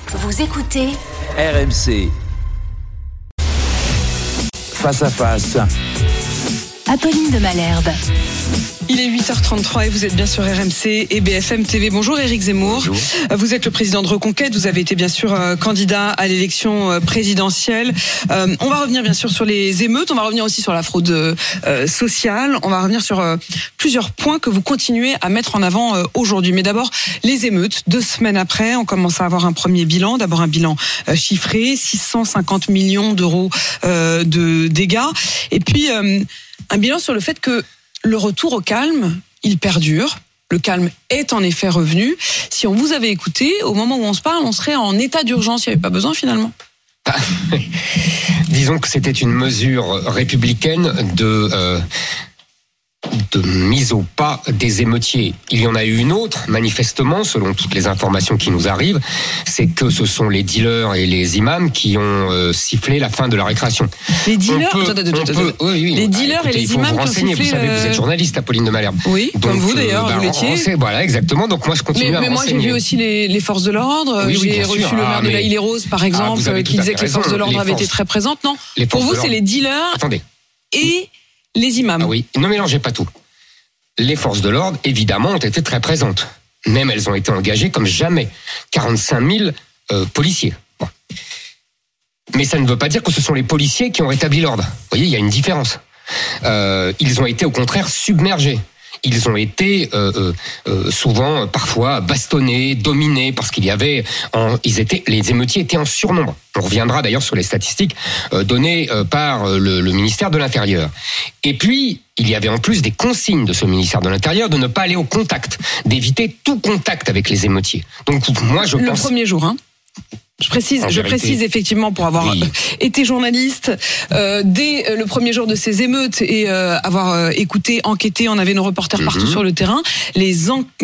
Vous écoutez RMC. Face à face. Apolline de Malherbe. Il est 8h33 et vous êtes bien sur RMC et BFM TV. Bonjour Éric Zemmour. Bonjour. Vous êtes le président de Reconquête. Vous avez été bien sûr candidat à l'élection présidentielle. On va revenir bien sûr sur les émeutes. On va revenir aussi sur la fraude sociale. On va revenir sur plusieurs points que vous continuez à mettre en avant aujourd'hui. Mais d'abord, les émeutes. 2 semaines après, on commence à avoir un premier bilan. D'abord un bilan chiffré, 650 millions d'euros de dégâts. Et puis un bilan sur le fait que le retour au calme, il perdure. Le calme est en effet revenu. Si on vous avait écouté, au moment où on se parle, on serait en état d'urgence. Il n'y avait pas besoin finalement. Disons que c'était une mesure républicaine de mise au pas des émeutiers. Il y en a eu une autre, manifestement, selon toutes les informations qui nous arrivent, c'est que ce sont les dealers et les imams qui ont sifflé la fin de la récréation. Les dealers, oui, les dealers écoutez, et les imams qui ont sifflé. Vous savez, vous êtes journaliste, Apolline de Malherbe. Oui, donc, comme vous d'ailleurs, vous l'étiez. Voilà, exactement. Donc moi, je continue à me renseigner. Mais moi, j'ai vu aussi les forces de l'ordre. Oui, j'ai reçu le maire de La Île-et-Rose, par exemple, qui disait que les forces de l'ordre avaient été très présentes. Non, pour vous, c'est les dealers et les imams. Ah oui, ne mélangez pas tout. Les forces de l'ordre, évidemment, ont été très présentes. Même elles ont été engagées comme jamais. 45 000 policiers. Bon. Mais ça ne veut pas dire que ce sont les policiers qui ont rétabli l'ordre. Vous voyez, il y a une différence. Ils ont été au contraire submergés. Ils ont été souvent, parfois, bastonnés, dominés, parce qu'il y avait, les émeutiers étaient en surnombre. On reviendra d'ailleurs sur les statistiques données par le ministère de l'Intérieur. Et puis, il y avait en plus des consignes de ce ministère de l'Intérieur de ne pas aller au contact, d'éviter tout contact avec les émeutiers. Donc, moi, je pense... Le premier jour, hein. Je précise effectivement pour avoir été journaliste dès le premier jour de ces émeutes et avoir écouté, enquêté, on avait nos reporters partout sur le terrain. Les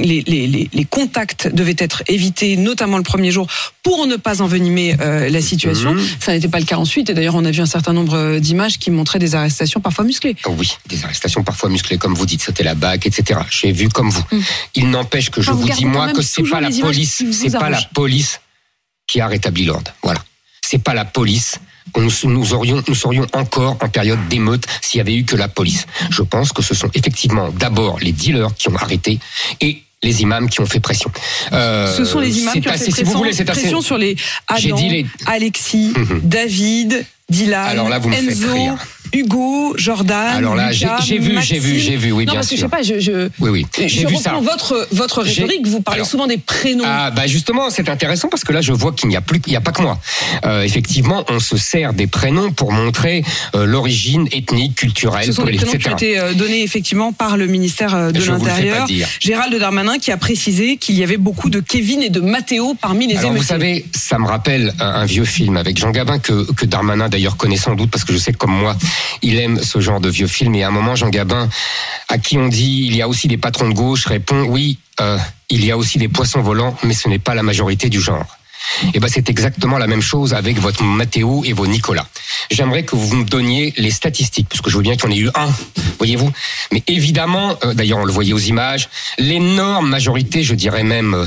contacts devaient être évités, notamment le premier jour, pour ne pas envenimer la situation. Ça n'était pas le cas ensuite, et d'ailleurs on a vu un certain nombre d'images qui montraient des arrestations parfois musclées. Oui, des arrestations parfois musclées, comme vous dites, c'était la BAC, etc. J'ai vu comme vous. Il n'empêche que je vous dis moi que c'est pas la police, la police qui a rétabli l'ordre. Voilà. C'est pas la police. Nous serions encore en période d'émeute s'il y avait eu que la police. Je pense que ce sont effectivement d'abord les dealers qui ont arrêté et les imams qui ont fait pression. Ce sont les imams qui ont fait pression sur les Adam, Alexis, David, Dylan, alors là, vous me Enzo, faites rire. Hugo, Jordan, alors là, Lucas, j'ai vu, oui, non, bien parce sûr. Que je sais pas, oui. Je reprends votre rhétorique. Vous parlez souvent des prénoms. Ah, bah justement, c'est intéressant parce que là, je vois qu'il n'y a pas que moi. Effectivement, on se sert des prénoms pour montrer l'origine ethnique, culturelle, ce sont des prénoms etc. qui ont été donnés effectivement par le ministère de l'Intérieur. Gérald Darmanin qui a précisé qu'il y avait beaucoup de Kevin et de Mathéo parmi les émeutiers. Vous savez, ça me rappelle un vieux film avec Jean Gabin que Darmanin d'ailleurs connaît sans doute parce que je sais que comme moi, il aime ce genre de vieux film. Et à un moment, Jean Gabin, à qui on dit il y a aussi des patrons de gauche, répond oui, il y a aussi des poissons volants, mais ce n'est pas la majorité du genre. Et ben c'est exactement la même chose avec votre Mathéo et vos Nicolas. J'aimerais que vous me donniez les statistiques, parce que je veux bien qu'il y en ait eu un, voyez-vous. Mais évidemment, d'ailleurs on le voyait aux images, l'énorme majorité, je dirais même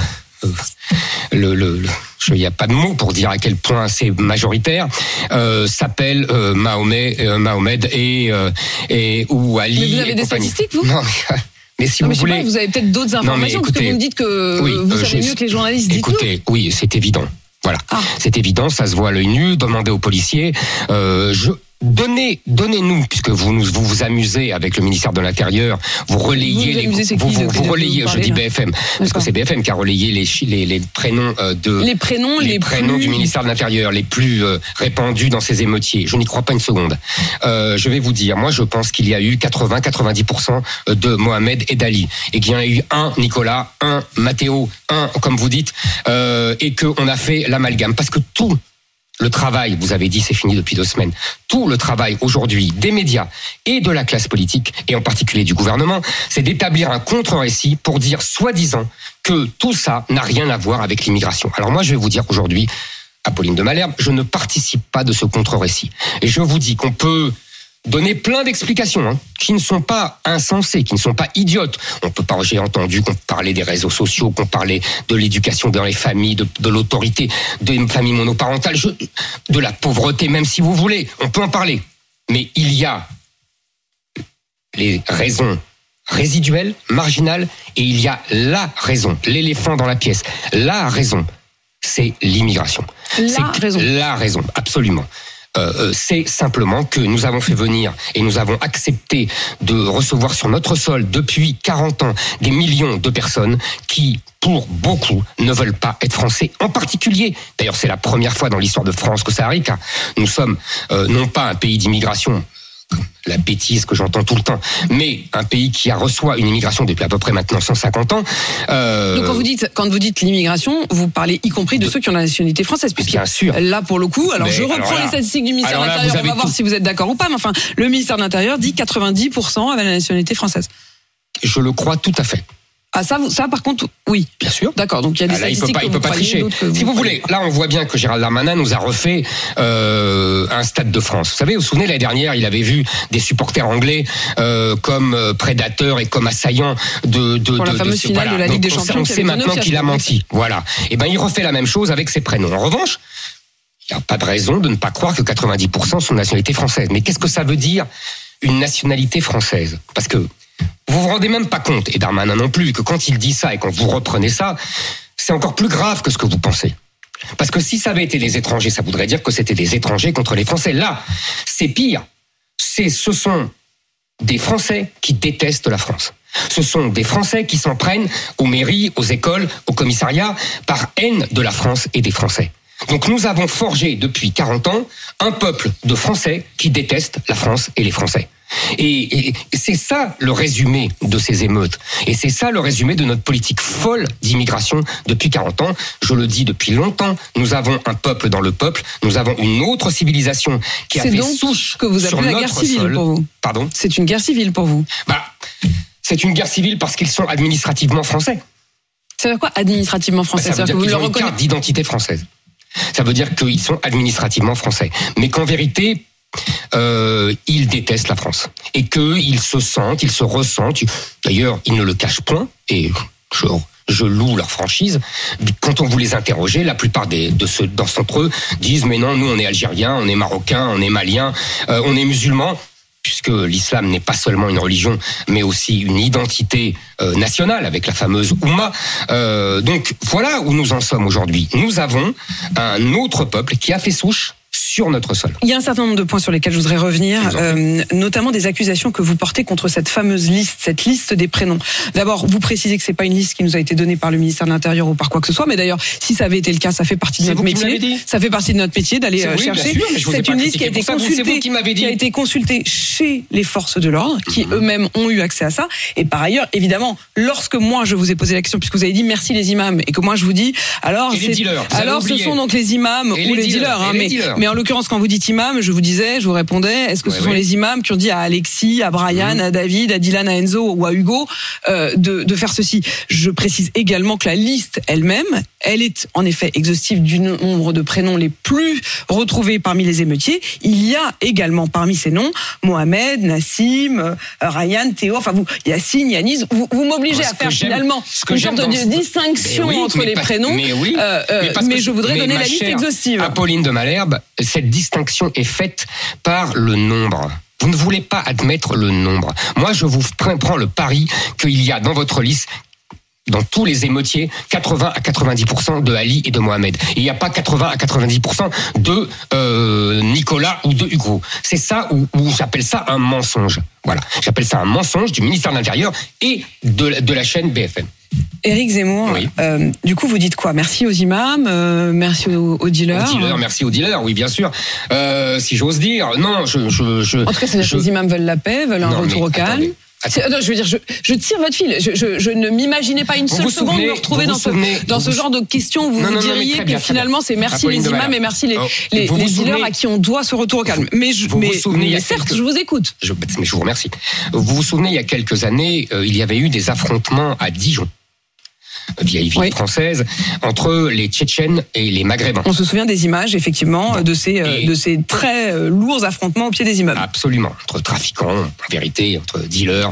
il n'y a pas de mots pour dire à quel point c'est majoritaire, s'appelle Mohamed et ou Ali. Mais vous avez des statistiques, vous ? Non, mais si vous voulez, vous avez peut-être d'autres informations, parce que vous me dites que vous savez mieux que les journalistes. Écoutez, oui, c'est évident. Voilà, c'est évident, ça se voit à l'œil nu. Demandez aux policiers. Donnez-nous, puisque vous amusez avec le ministère de l'Intérieur, vous relayez je dis BFM, parce que c'est BFM qui a relayé les prénoms les prénoms du ministère de l'Intérieur les plus répandus dans ces émeutiers. Je n'y crois pas une seconde. Je vais vous dire, moi je pense qu'il y a eu 80-90% de Mohamed et d'Ali, et qu'il y en a eu un Nicolas, un Mathéo, un comme vous dites, et qu'on a fait l'amalgame, parce que tout le travail, vous avez dit, c'est fini depuis 2 semaines. Tout le travail aujourd'hui des médias et de la classe politique, et en particulier du gouvernement, c'est d'établir un contre-récit pour dire, soi-disant, que tout ça n'a rien à voir avec l'immigration. Alors moi, je vais vous dire qu'aujourd'hui, Apolline de Malherbe, je ne participe pas de ce contre-récit. Et je vous dis qu'on peut donné plein d'explications qui ne sont pas insensées, qui ne sont pas idiotes. On peut pas, j'ai entendu qu'on parlait des réseaux sociaux, qu'on parlait de l'éducation dans les familles, de l'autorité, des familles monoparentales, de la pauvreté, même si vous voulez, on peut en parler. Mais il y a les raisons résiduelles, marginales, et il y a la raison, l'éléphant dans la pièce. La raison, c'est l'immigration. La raison, absolument. C'est simplement que nous avons fait venir et nous avons accepté de recevoir sur notre sol depuis 40 ans des millions de personnes qui, pour beaucoup, ne veulent pas être français. En particulier, d'ailleurs c'est la première fois dans l'histoire de France que ça arrive, car nous sommes non pas un pays d'immigration, la bêtise que j'entends tout le temps, mais un pays qui reçoit une immigration depuis à peu près maintenant 150 ans. Donc quand vous dites l'immigration, vous parlez y compris de ceux qui ont la nationalité française. Bien sûr. Là, pour le coup, je reprends les statistiques du ministère de l'Intérieur, on va voir si vous êtes d'accord ou pas, mais enfin, le ministère de l'Intérieur dit 90% avaient la nationalité française. Je le crois tout à fait. Ah ça par contre, oui. Bien sûr. D'accord, donc il y a des statistiques il peut pas tricher. Si vous voulez, là on voit bien que Gérald Darmanin nous a refait un Stade de France. Vous savez, vous vous souvenez, l'année dernière, il avait vu des supporters anglais comme prédateurs et comme assaillants pour la fameuse finale de la Ligue des Champions. On sait maintenant qu'il a menti. Voilà. Et il refait la même chose avec ses prénoms. En revanche, il n'y a pas de raison de ne pas croire que 90% sont de nationalité française. Mais qu'est-ce que ça veut dire, une nationalité française ? Parce que vous vous rendez même pas compte, et Darmanin non plus, que quand il dit ça et quand vous reprenez ça, c'est encore plus grave que ce que vous pensez. Parce que si ça avait été des étrangers, ça voudrait dire que c'était des étrangers contre les Français. Là, c'est pire. Ce sont des Français qui détestent la France. Ce sont des Français qui s'en prennent aux mairies, aux écoles, aux commissariats, par haine de la France et des Français. Donc nous avons forgé depuis 40 ans un peuple de Français qui détestent la France et les Français. Et c'est ça le résumé de ces émeutes. Et c'est ça le résumé de notre politique folle d'immigration depuis 40 ans. Je le dis depuis longtemps, nous avons un peuple dans le peuple, nous avons une autre civilisation qui a fait souche que vous appelez la guerre civile pour vous. Pardon ? C'est une guerre civile pour vous. C'est une guerre civile parce qu'ils sont administrativement français. Ça veut dire quoi, administrativement français ? Ça veut dire qu'ils ont une carte d'identité française. Ça veut dire qu'ils sont administrativement français. Mais qu'en vérité, ils détestent la France. Et qu'ils se sentent, ils se ressentent. D'ailleurs, ils ne le cachent point. Et je loue leur franchise. Quand on vous les interroge, la plupart de ceux d'entre eux disent « Mais non, nous on est Algériens, on est Marocains, on est Maliens, on est musulmans ». Puisque l'islam n'est pas seulement une religion, mais aussi une identité nationale, avec la fameuse Oumma. Donc voilà où nous en sommes aujourd'hui. Nous avons un autre peuple qui a fait souche sur notre sol. Il y a un certain nombre de points sur lesquels je voudrais revenir, notamment des accusations que vous portez contre cette fameuse liste, cette liste des prénoms. D'abord, vous précisez que c'est pas une liste qui nous a été donnée par le ministère de l'Intérieur ou par quoi que ce soit, mais d'ailleurs, si ça avait été le cas, ça fait partie de notre métier. Ça fait partie de notre métier d'aller chercher. C'est une liste qui a été consultée chez les forces de l'ordre, qui eux-mêmes ont eu accès à ça. Et par ailleurs, évidemment, lorsque moi je vous ai posé la question, puisque vous avez dit merci les imams, et que moi je vous dis, alors ce sont donc les imams ou les dealers, mais en l'occurrence, quand vous dites imam, je vous répondais, est-ce que ce sont les imams qui ont dit à Alexis, à Brian, à David, à Dylan, à Enzo ou à Hugo de faire ceci? Je précise également que la liste elle-même, elle est en effet exhaustive du nombre de prénoms les plus retrouvés parmi les émeutiers. Il y a également parmi ces noms Mohamed, Nassim, Ryan, Théo, Yassine, Yanis. Vous m'obligez à faire finalement une sorte de distinction entre les prénoms, mais je voudrais donner la liste exhaustive. Apolline de Malherbe, cette distinction est faite par le nombre. Vous ne voulez pas admettre le nombre. Moi, je vous prends le pari qu'il y a dans votre liste, dans tous les émeutiers, 80 à 90% de Ali et de Mohamed. Il n'y a pas 80 à 90% de Nicolas ou de Hugo. C'est ça où j'appelle ça un mensonge. Voilà, j'appelle ça un mensonge du ministère de l'Intérieur et de la chaîne BFM. Éric Zemmour, oui. Du coup vous dites quoi? Merci aux imams, merci aux dealers. Merci aux dealers, oui bien sûr. Si j'ose dire, non, En tout cas, c'est-à-dire que les imams veulent la paix, veulent un retour au calme. Non, je veux dire, je tire votre fil. Je ne m'imaginais pas une seule seconde me retrouver dans ce genre de questions où vous diriez que finalement c'est merci les imams et merci les dealers à qui on doit ce retour au calme. Mais certes, je vous écoute. Mais je vous remercie. Vous vous souvenez, il y a quelques années, il y avait eu des affrontements à Dijon. vieille ville française, entre les Tchétchènes et les Maghrébins. On se souvient des images, effectivement, de ces très lourds affrontements au pied des immeubles. Absolument, entre trafiquants, en vérité, entre dealers,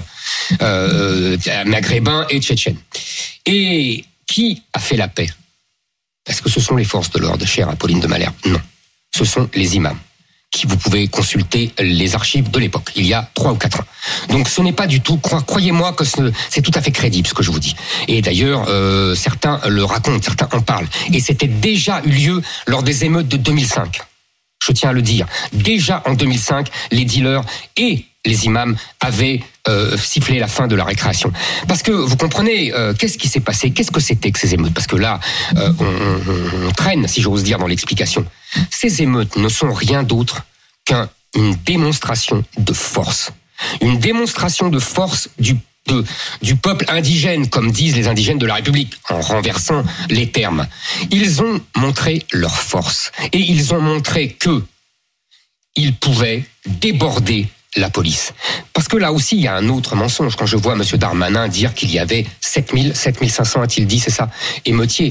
Maghrébins et Tchétchènes. Et qui a fait la paix? Est-ce que ce sont les forces de l'ordre, chère Apolline de Malherbe? Non, ce sont les imams. Vous pouvez consulter les archives de l'époque, il y a 3 ou 4 ans. Donc ce n'est pas du tout, croyez-moi que c'est tout à fait crédible ce que je vous dis. Et d'ailleurs, certains le racontent, certains en parlent. Et c'était déjà eu lieu lors des émeutes de 2005. Je tiens à le dire. Déjà en 2005, les dealers et les imams avaient sifflé la fin de la récréation. Parce que vous comprenez, qu'est-ce qui s'est passé? Qu'est-ce que c'était que ces émeutes? Parce que là, on traîne, si j'ose dire, dans l'explication. Ces émeutes ne sont rien d'autre qu'une démonstration de force. Une démonstration de force du peuple indigène, comme disent les indigènes de la République, en renversant les termes. Ils ont montré leur force. Et ils ont montré que ils pouvaient déborder la police. Parce que là aussi, il y a un autre mensonge. Quand je vois M. Darmanin dire qu'il y avait 7500, a-t-il dit, c'est ça, émeutiers.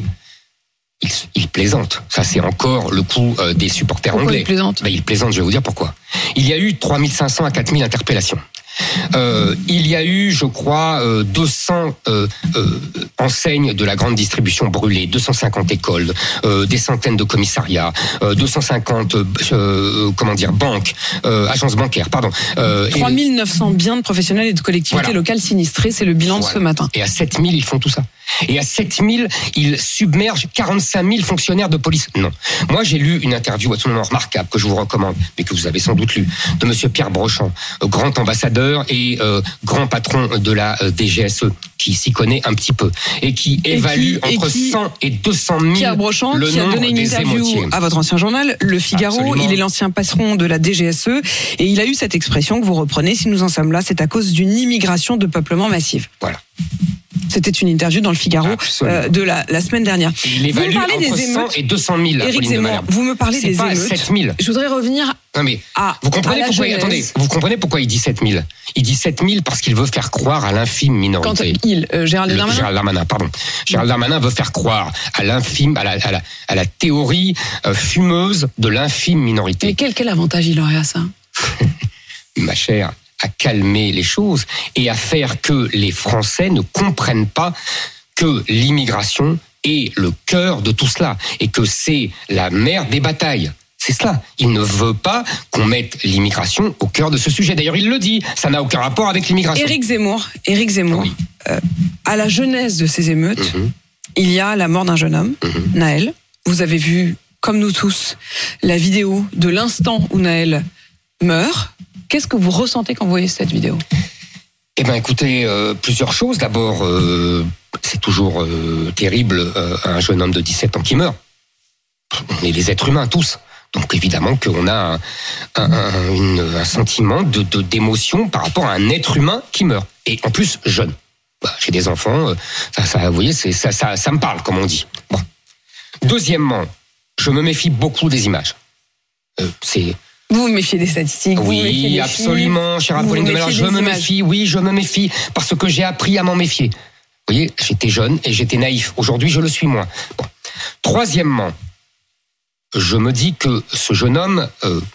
Il plaisante. Ça, c'est encore le coup des supporters anglais. Il plaisante. Il plaisante, je vais vous dire pourquoi. Il y a eu 3500 à 4000 interpellations. Il y a eu, je crois, 200 enseignes de la grande distribution brûlées, 250 écoles, des centaines de commissariats, 250 banques, agences bancaires, pardon. 3900 biens de professionnels et de collectivités locales sinistrés, c'est le bilan de ce matin. Et à 7000, ils font tout ça. Et à 7000, ils submergent 45 000 fonctionnaires de police. Non. Moi, j'ai lu une interview absolument remarquable que je vous recommande, mais que vous avez sans doute lu, de monsieur Pierre Brochand, grand ambassadeur et grand patron de la DGSE, qui s'y connaît un petit peu et qui évalue entre 100 et 200 000 Pierre Brochand, le qui a donné une interview à votre ancien journal, Le Figaro. Absolument. Il est l'ancien patron de la DGSE et il a eu cette expression que vous reprenez, si nous en sommes là, c'est à cause d'une immigration de peuplement massive. Voilà. C'était une interview dans le Figaro de la semaine dernière. Il évalue entre 100 et 200 000. Éric Zemmour, vous me parlez des émeutes. 7 000. Je voudrais revenir vous comprenez pourquoi il dit 7 000. Il dit 7 000 parce qu'il veut faire croire à l'infime minorité. Gérald Darmanin. Gérald Darmanin veut faire croire à l'infime, à la théorie fumeuse de l'infime minorité. Mais quel avantage il aurait à ça? Ma chère, à calmer les choses et à faire que les Français ne comprennent pas que l'immigration est le cœur de tout cela et que c'est la mère des batailles. C'est cela. Il ne veut pas qu'on mette l'immigration au cœur de ce sujet. D'ailleurs, il le dit, ça n'a aucun rapport avec l'immigration. Éric Zemmour, oui. À la genèse de ces émeutes, il y a la mort d'un jeune homme, Naël. Vous avez vu, comme nous tous, la vidéo de l'instant où Naël meurt. Qu'est-ce que vous ressentez quand vous voyez cette vidéo? Eh bien, écoutez, plusieurs choses. D'abord, c'est toujours terrible, un jeune homme de 17 ans qui meurt. On est des êtres humains, tous. Donc, évidemment qu'on a un sentiment d'émotion par rapport à un être humain qui meurt. Et en plus, jeune. J'ai des enfants, vous voyez, ça me parle, comme on dit. Bon. Deuxièmement, je me méfie beaucoup des images. Vous vous méfiez des statistiques? Oui, absolument, chère Apolline de Malherbe, je me méfie, parce que j'ai appris à m'en méfier. Vous voyez, j'étais jeune et j'étais naïf. Aujourd'hui, je le suis moins. Bon. Troisièmement, je me dis que ce jeune homme,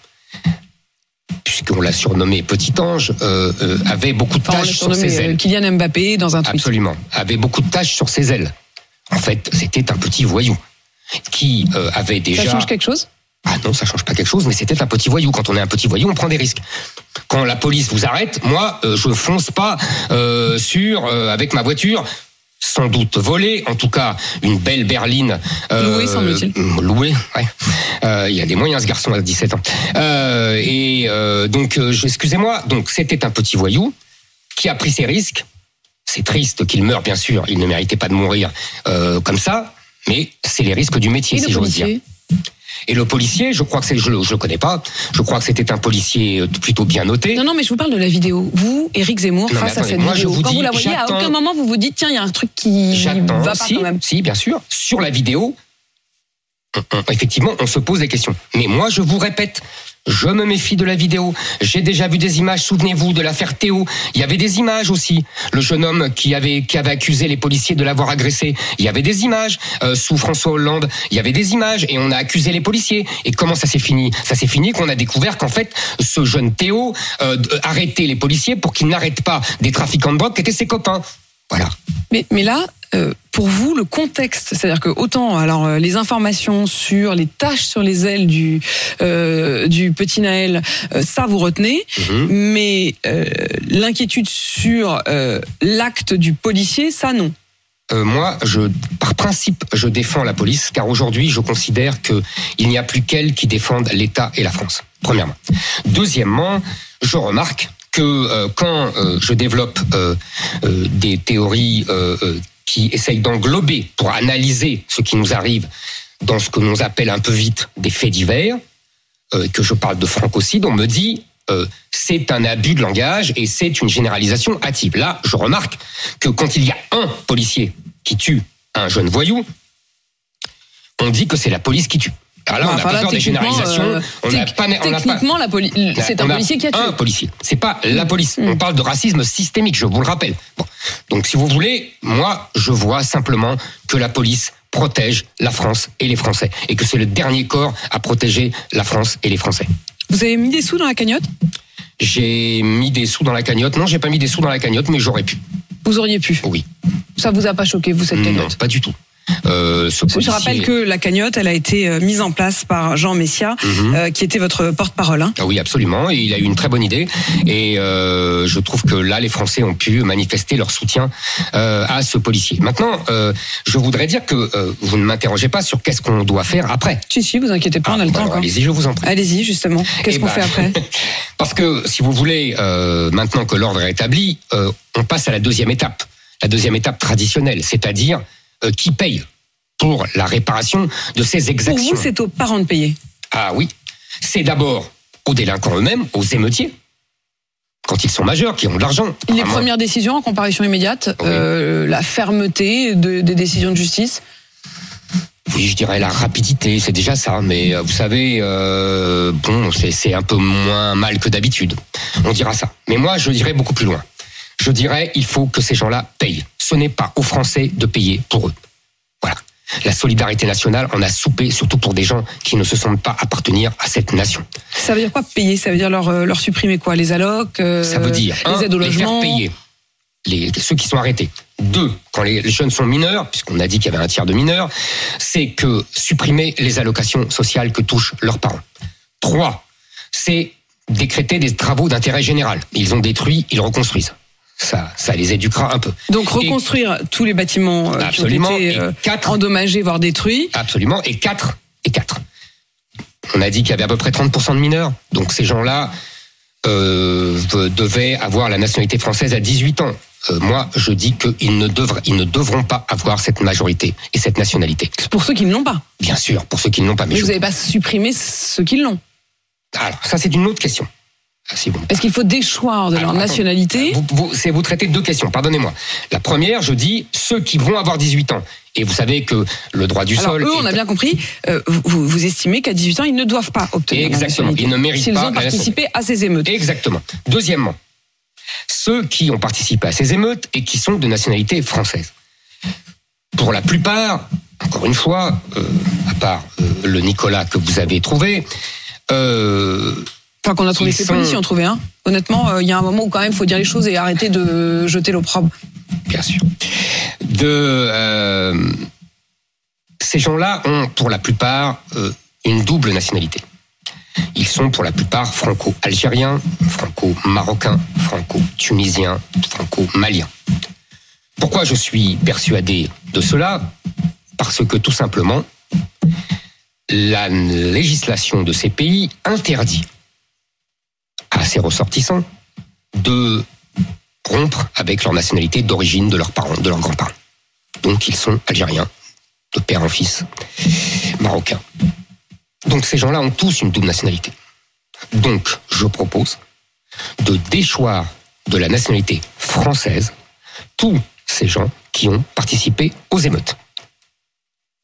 puisqu'on l'a surnommé Petit Ange, avait beaucoup de taches sur ses ailes. Kylian Mbappé dans un tweet. Absolument, avait beaucoup de taches sur ses ailes. En fait, c'était un petit voyou qui avait déjà... Ça change quelque chose ? Ah non, ça change pas quelque chose, mais c'était un petit voyou. Quand on est un petit voyou, on prend des risques. Quand la police vous arrête, moi, je fonce pas avec ma voiture, sans doute volée, en tout cas une belle berline. Louée, semble-t-il. Louée, ouais. Il y a des moyens, ce garçon à 17 ans. Donc, excusez-moi, donc c'était un petit voyou qui a pris ses risques. C'est triste qu'il meure, bien sûr. Il ne méritait pas de mourir comme ça, mais c'est les risques du métier, si j'ose dire. Et le policier, je crois que je le connais pas. Je crois que c'était un policier plutôt bien noté. Non, mais je vous parle de la vidéo. Vous, Éric Zemmour, face à cette vidéo. Quand vous la voyez, à aucun moment vous vous dites, tiens, il y a un truc qui va pas quand même. Si, bien sûr. Sur la vidéo, effectivement, on se pose des questions. Mais moi, je vous répète, je me méfie de la vidéo. J'ai déjà vu des images, souvenez-vous, de l'affaire Théo. Il y avait des images aussi. Le jeune homme qui avait accusé les policiers de l'avoir agressé. Il y avait des images. Sous François Hollande, il y avait des images. Et on a accusé les policiers. Et comment ça s'est fini ? Ça s'est fini qu'on a découvert qu'en fait, ce jeune Théo arrêtait les policiers pour qu'ils n'arrêtent pas des trafiquants de drogue qui étaient ses copains. Voilà. Mais là, pour vous, le contexte, c'est-à-dire que autant les informations sur les taches sur les ailes du petit Naël, ça vous retenez, mais l'inquiétude sur l'acte du policier, ça non. Moi, par principe, je défends la police, car aujourd'hui, je considère que il n'y a plus qu'elle qui défende l'État et la France. Premièrement. Deuxièmement, je remarque que quand je développe des théories qui essayent d'englober pour analyser ce qui nous arrive dans ce que l'on appelle un peu vite des faits divers, que je parle de francocide, on me dit c'est un abus de langage et c'est une généralisation hâtive. Là, je remarque que quand il y a un policier qui tue un jeune voyou, on dit que c'est la police qui tue. Alors là, on a pas peur des généralisations. Techniquement, c'est un policier qui a tué. Un policier. C'est pas la police. On parle de racisme systémique, je vous le rappelle. Bon. Donc, si vous voulez, moi, je vois simplement que la police protège la France et les Français. Et que c'est le dernier corps à protéger la France et les Français. Vous avez mis des sous dans la cagnotte ? J'ai mis des sous dans la cagnotte. Non, j'ai pas mis des sous dans la cagnotte, mais j'aurais pu. Vous auriez pu ? Oui. Ça vous a pas choqué, vous, cette cagnotte ? Non, pas du tout. Je rappelle que la cagnotte, elle a été mise en place par Jean Messia, qui était votre porte-parole. Hein. Ah oui, absolument. Et il a eu une très bonne idée. Et je trouve que là, les Français ont pu manifester leur soutien à ce policier. Maintenant, je voudrais dire que vous ne m'interrogez pas sur qu'est-ce qu'on doit faire après. Si, vous inquiétez pas, on a le temps encore. Allez-y, je vous en prie. Allez-y, justement. Qu'est-ce qu'on fait après ? Parce que, si vous voulez, maintenant que l'ordre est établi, on passe à la deuxième étape. La deuxième étape traditionnelle, c'est-à-dire qui paye pour la réparation de ces exactions. Pour vous, c'est aux parents de payer. Ah oui. C'est d'abord aux délinquants eux-mêmes, aux émeutiers, quand ils sont majeurs, qui ont de l'argent. Les premières décisions en comparution immédiate, la fermeté des décisions de justice. Oui, je dirais la rapidité, c'est déjà ça. Mais vous savez, c'est un peu moins mal que d'habitude. On dira ça. Mais moi, je dirais beaucoup plus loin. Je dirais, il faut que ces gens-là payent. Ce n'est pas aux Français de payer pour eux. Voilà. La solidarité nationale en a soupé, surtout pour des gens qui ne se sentent pas appartenir à cette nation. Ça veut dire quoi payer ? Ça veut dire leur supprimer quoi ? Les allocs, ça veut dire les aides au logement, les faire payer ceux qui sont arrêtés. 2, quand les jeunes sont mineurs, puisqu'on a dit qu'il y avait un tiers de mineurs, c'est que supprimer les allocations sociales que touchent leurs parents. 3, c'est décréter des travaux d'intérêt général. Ils ont détruit, ils reconstruisent. Ça les éduquera un peu. Donc reconstruire tous les bâtiments qui ont été endommagés, voire détruits. Absolument. Et 4. On a dit qu'il y avait à peu près 30% de mineurs. Donc ces gens-là devaient avoir la nationalité française à 18 ans. Moi, je dis qu'ils ne devront pas avoir cette majorité et cette nationalité. Pour ceux qui ne l'ont pas. Bien sûr, pour ceux qui ne l'ont pas. Mais vous n'avez pas supprimé ceux qui l'ont. Alors, ça c'est une autre question. Est-ce qu'il faut déchoir de leur nationalité ? Vous traitez deux questions, pardonnez-moi. La première, je dis ceux qui vont avoir 18 ans. Et vous savez que le droit du sol... eux, on a bien compris, vous estimez qu'à 18 ans, ils ne doivent pas obtenir la nationalité. Ils ne méritent pas s'ils ont participé à ces émeutes. Exactement. Deuxièmement, ceux qui ont participé à ces émeutes et qui sont de nationalité française. Pour la plupart, encore une fois, à part le Nicolas que vous avez trouvé... Enfin, qu'on a trouvé ces policiers, on trouvait un. Honnêtement, il y a un moment où quand même il faut dire les choses et arrêter de jeter l'opprobre. Bien sûr. Ces gens-là ont pour la plupart une double nationalité. Ils sont pour la plupart franco-algériens, franco-marocains, franco-tunisiens, franco-maliens. Pourquoi je suis persuadé de cela ? Parce que tout simplement, la législation de ces pays interdit à ces ressortissants de rompre avec leur nationalité d'origine de leurs parents, de leurs grands-parents. Donc ils sont algériens, de père en fils, marocains. Donc ces gens-là ont tous une double nationalité. Donc je propose de déchoir de la nationalité française tous ces gens qui ont participé aux émeutes.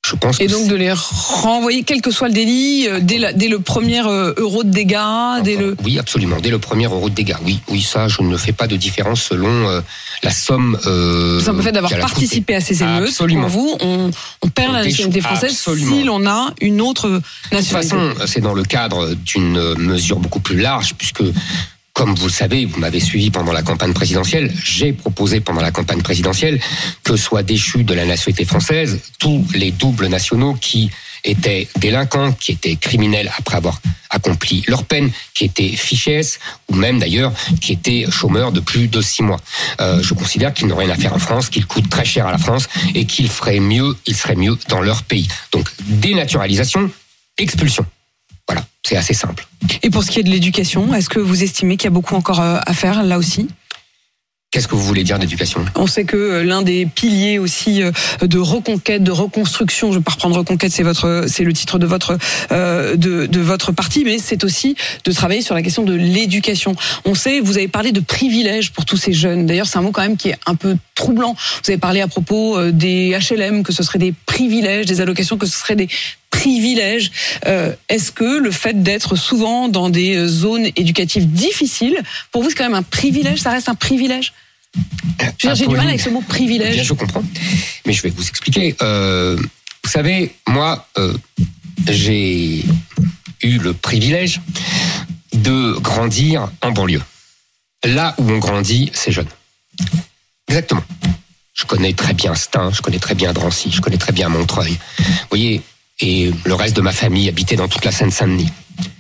Je pense et donc de les renvoyer, quel que soit le délit, dès le premier euro de dégâts, Oui, absolument, dès le premier euro de dégâts. Oui, ça, je ne fais pas de différence selon la somme. Le simple fait d'avoir participé à ces émeutes, absolument. Pour vous, on perd la nationalité française si l'on a une autre nationalité. De toute façon, c'est dans le cadre d'une mesure beaucoup plus large, puisque, comme vous le savez, vous m'avez suivi pendant la campagne présidentielle, j'ai proposé pendant la campagne présidentielle que soient déchus de la nationalité française tous les doubles nationaux qui étaient délinquants, qui étaient criminels après avoir accompli leur peine, qui étaient fichés S, ou même d'ailleurs qui étaient chômeurs de plus de 6 mois. Je considère qu'ils n'ont rien à faire en France, qu'ils coûtent très cher à la France et qu'ils seraient mieux dans leur pays. Donc dénaturalisation, expulsion. Voilà, c'est assez simple. Et pour ce qui est de l'éducation, est-ce que vous estimez qu'il y a beaucoup encore à faire là aussi ? Qu'est-ce que vous voulez dire d'éducation ? On sait que l'un des piliers aussi de reconquête, de reconstruction, je ne vais pas reprendre reconquête, c'est le titre de votre parti, mais c'est aussi de travailler sur la question de l'éducation. On sait, vous avez parlé de privilèges pour tous ces jeunes. D'ailleurs, c'est un mot quand même qui est un peu troublant. Vous avez parlé à propos des HLM, que ce serait des privilèges, des allocations, que ce serait des privilèges. Est-ce que le fait d'être souvent dans des zones éducatives difficiles, pour vous, c'est quand même un privilège ? Ça reste un privilège ? J'ai du mal avec ce mot privilège. Bien, je comprends. Mais je vais vous expliquer. Vous savez, moi, j'ai eu le privilège de grandir en banlieue. Là où on grandit, c'est jeune. Exactement. Je connais très bien Stein, je connais très bien Drancy, je connais très bien Montreuil. Vous voyez, et le reste de ma famille habitait dans toute la Seine-Saint-Denis.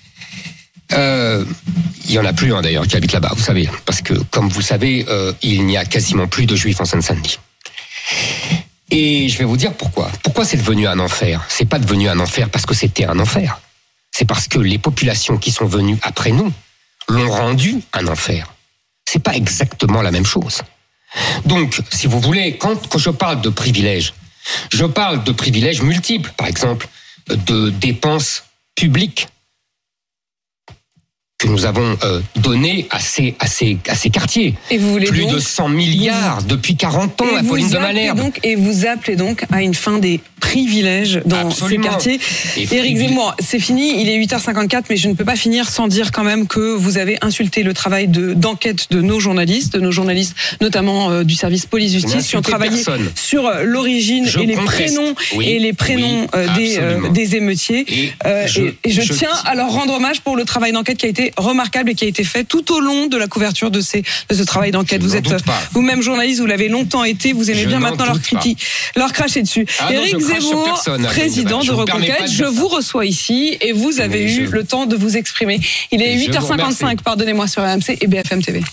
Il y en a plus d'ailleurs qui habitent là-bas, vous savez, parce que comme vous le savez, il n'y a quasiment plus de juifs en Seine-Saint-Denis. Et je vais vous dire pourquoi. Pourquoi c'est devenu un enfer ? C'est pas devenu un enfer parce que c'était un enfer. C'est parce que les populations qui sont venues après nous l'ont rendu un enfer. C'est pas exactement la même chose. Donc, si vous voulez, quand je parle de privilèges, je parle de privilèges multiples, par exemple, de dépenses publiques que nous avons donné à ces quartiers. Et vous voulez plus de 100 milliards depuis 40 ans, Apolline de Malherbe. Et vous appelez donc à une fin des privilèges dans ces quartiers. Éric Zemmour, c'est fini, il est 8h54, mais je ne peux pas finir sans dire quand même que vous avez insulté le travail d'enquête de nos journalistes notamment du service police-justice, qui ont travaillé sur l'origine et les prénoms, des émeutiez. Et je tiens à leur rendre hommage pour le travail d'enquête qui a été remarquable et qui a été fait tout au long de la couverture de ce travail d'enquête. Vous êtes vous-même journaliste, vous l'avez longtemps été, vous aimez bien maintenant leur cracher dessus. Éric Zemmour, président de Reconquête, je vous reçois ici et vous avez eu le temps de vous exprimer. Il est 8h55, pardonnez-moi, sur RMC et BFM TV.